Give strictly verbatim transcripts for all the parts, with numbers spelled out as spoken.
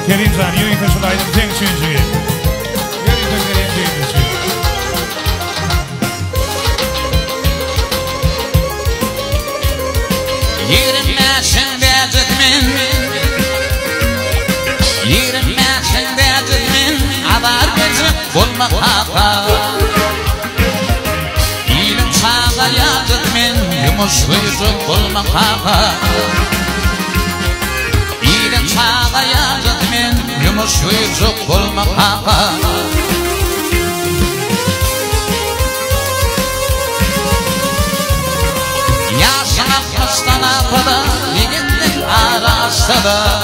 Kerimcan, yürüyün taşıdaydım tek üçüncüyü. Yürüyün taşıdaydım tek üçüncüyü. Yürümezsin derdikmin, yürümezsin derdikmin, avar bezip bulma hata. İlim sağa yadikmin, yumuş buyruk bulma hata. İlim sağa yadikmin, yumuş buyruk bulma hata. Yaşamaktan apıda, yigitlik arasıda.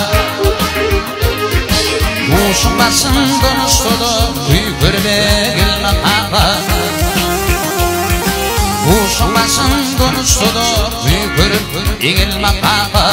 Uşumasın dönüştüdü, büyükür begilme haqa. Uşumasın dönüştüdü, büyükür begilme haqa.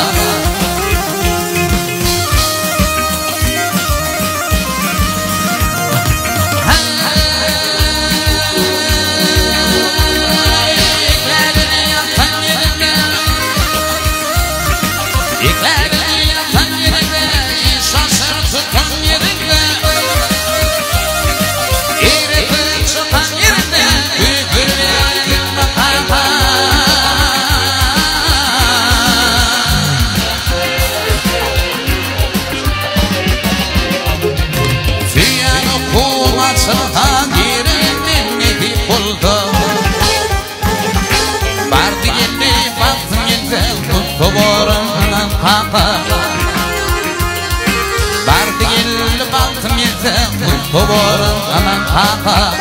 Bardi geldi baktım yeze, kuborun aman papa.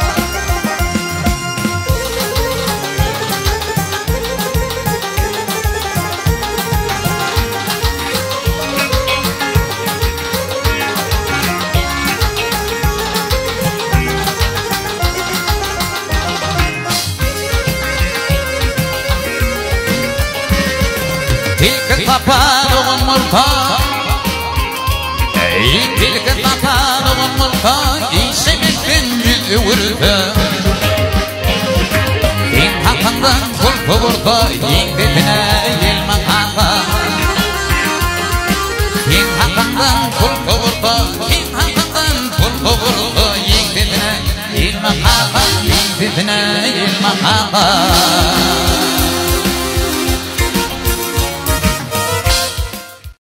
Tilki tapar oğun murta, ey tilki tapar oğun murta, İşemekten yüzü vurta. İn hakkından kul kuvurta, in bedine yelma hapa. İn hakkından kul kuvurta, in hakkından kul kuvurta, in bedine yelma hapa, in bedine yelma hapa.